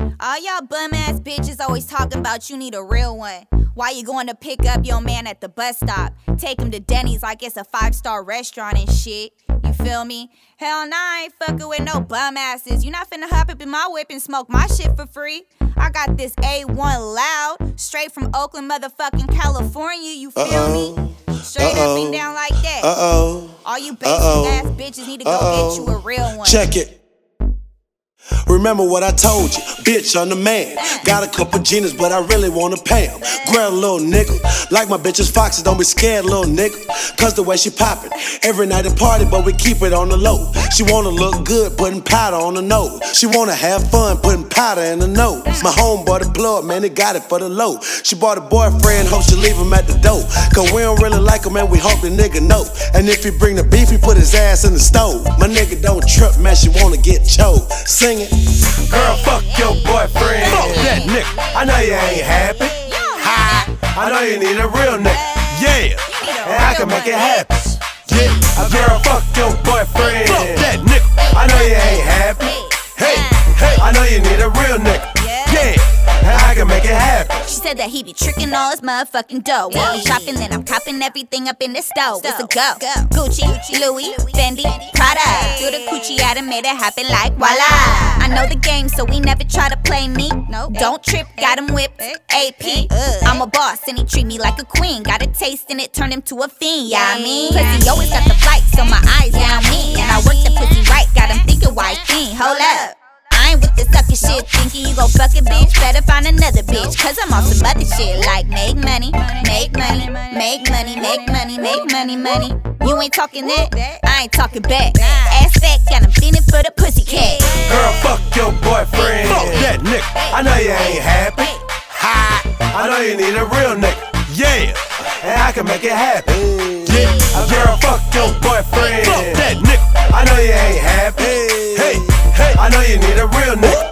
All y'all bum-ass bitches always talking about you need a real one. Why you going to pick up your man at the bus stop? Take him to Denny's like it's a 5-star restaurant and shit. You feel me? Hell nah, I ain't fucking with no bum-asses. You not finna hop up in my whip and smoke my shit for free. I got this A1 loud, straight from Oakland, motherfucking California. You feel me? Straight up and down like that. All you basic ass bitches need to go get you a real one. Check it. Remember what I told you, bitch, I'm the man. Got a couple genius, but I really wanna pay him. Grab a little nickel, like my bitches foxes, don't be scared, little nigga. Cause the way she poppin', every night at party, but we keep it on the low. She wanna look good, putting powder on the nose. She wanna have fun, putting powder in the nose. My homeboy the plug, man, they got it for the low. She bought a boyfriend, hope she leave him at the door. Cause we don't really like him, and we hope the nigga know. And if he bring the beef, he put his ass in the stove. My nigga don't trip, man, she wanna get choked. Sing it. Girl, fuck your boyfriend. Fuck that nigga. I know you ain't happy. Hi. I know you need a real nigga. Yeah. And I can make it happen. Yeah. Girl, fuck your boyfriend. Fuck that nigga. I know you ain't happy. Hey, I know you need a real nigga. Yeah. And I can make it happen. She said that he be tricking all his motherfucking dough. While I'm shopping, then I'm copping everything up in the stove. It's a go. Gucci, Louis, Fendi, Prada. Do the coochie at him, made it happen like voila. I know the game, so we never try to play me. Don't trip, got him whipped. AP, I'm a boss, and he treat me like a queen. Got a taste in it, turned him to a fiend. Yeah, I mean, pussy always got the flight, so my eyes down me. And I work the pussy right, got him thinking white thing. Hold up. I ain't with the sucker shit, thinking you gon' fuck a bitch. Better find another bitch, cause I'm on some other shit. Like make money, make money, make money, make money, make money, money. You ain't talking that, I ain't talking back. Ass fat, got him feeling for the pussy cat. Girl, fuck your boyfriend. Fuck that nigga. I know you ain't happy. Hi. I know you need a real nigga. Yeah. And I can make it happen. Yeah. Girl, fuck your boyfriend. Fuck that nigga. I know you ain't happy. Hey. I know you need a real nigga.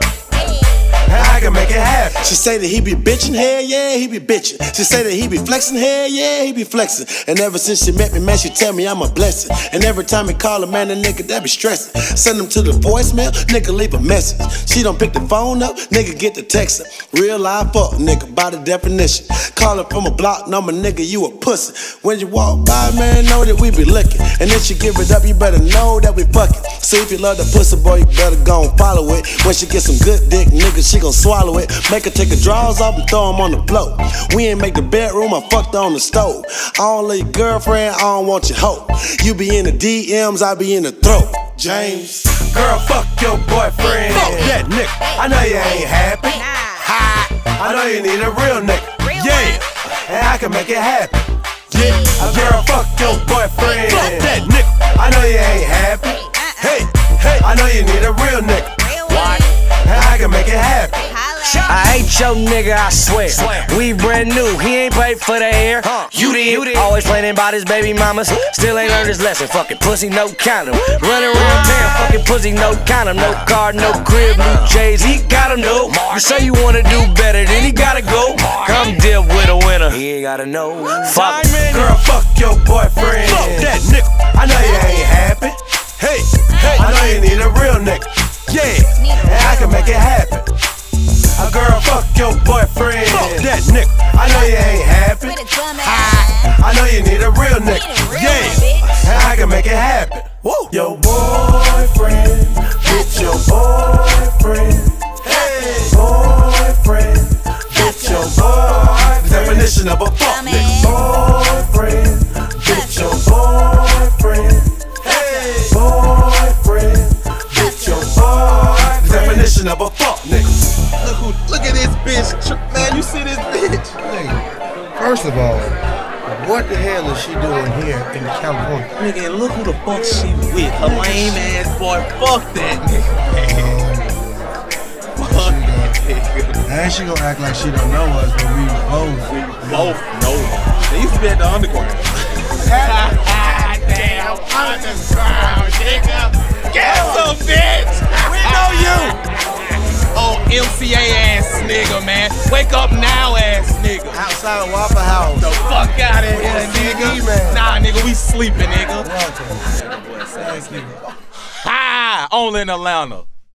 I can make it happen. She say that he be bitchin', hell yeah, he be bitchin'. She say that he be flexin', hell yeah, he be flexin'. And ever since she met me, man, she tell me I'm a blessing. And every time he call a man, a nigga that be stressin'. Send him to the voicemail, nigga leave a message. She don't pick the phone up, nigga get the textin'. Real life fuck, nigga, by the definition. Callin' from a block number, nigga, you a pussy. When you walk by, man, know that we be lickin'. And if she give it up, you better know that we fuckin'. So if you love the pussy, boy, you better go and follow it. When she get some good dick, nigga, she gon' swallow it. Make her take her drawers off and throw them on the floor. We ain't make the bedroom, I fucked her on the stove. I don't love your girlfriend, I don't want your hoe. You be in the DMs, I be in the throat. James, girl, fuck your boyfriend. Fuck that nigga. I know you ain't happy. Hi. I know you need a real nigga. Yeah. And I can make it happen. Yeah. Girl, fuck your boyfriend. Fuck that nigga. I know you ain't happy. Hey. I know you need a real nigga. Why? And I can make it happen. I hate your nigga, I swear. We brand new, he ain't paid for the hair. You did. Always playing about his baby mamas. Still ain't learned his lesson. Fucking pussy, no condom. Running around town, fucking pussy, no condom. No car, no crib, new J's. He got him, no. You say you wanna do better, then he gotta go. Come deal with a winner. He ain't gotta know. Fuck. Girl, fuck your boyfriend. Fuck that nigga. I know you ain't happy. Hey. I know you need a real nigga. Yeah. And I can make it happen. A girl, fuck your boyfriend. Fuck that nigga. I know you ain't happy. I know you need a real nigga. Yeah. And I can make it happen. Woo. Your boyfriend. Get your boyfriend. Hey. Boyfriend. Get your boyfriend. Definition of a fuck nigga. Boyfriend. Get your boyfriend. Hey. Boyfriend. Get your boyfriend. Definition of a fuck nigga. Look at this bitch, man, you see this bitch? Nigga, first of all, what the hell is she doing here in California? Nigga, and look who the fuck she with, her lame ass boy, fuck that nigga. Fuck that nigga. And she gonna act like she don't know us, but we both know her. They used to be at the underground. Damn, underground, nigga. Get some bitch! We know you! Oh, MCA ass nigga, man. Wake up now ass nigga. outside of Waffle House. The fuck out of here, nigga. Man. Nah, nigga, we sleeping, nigga. Thank you. Ha! Only in Atlanta.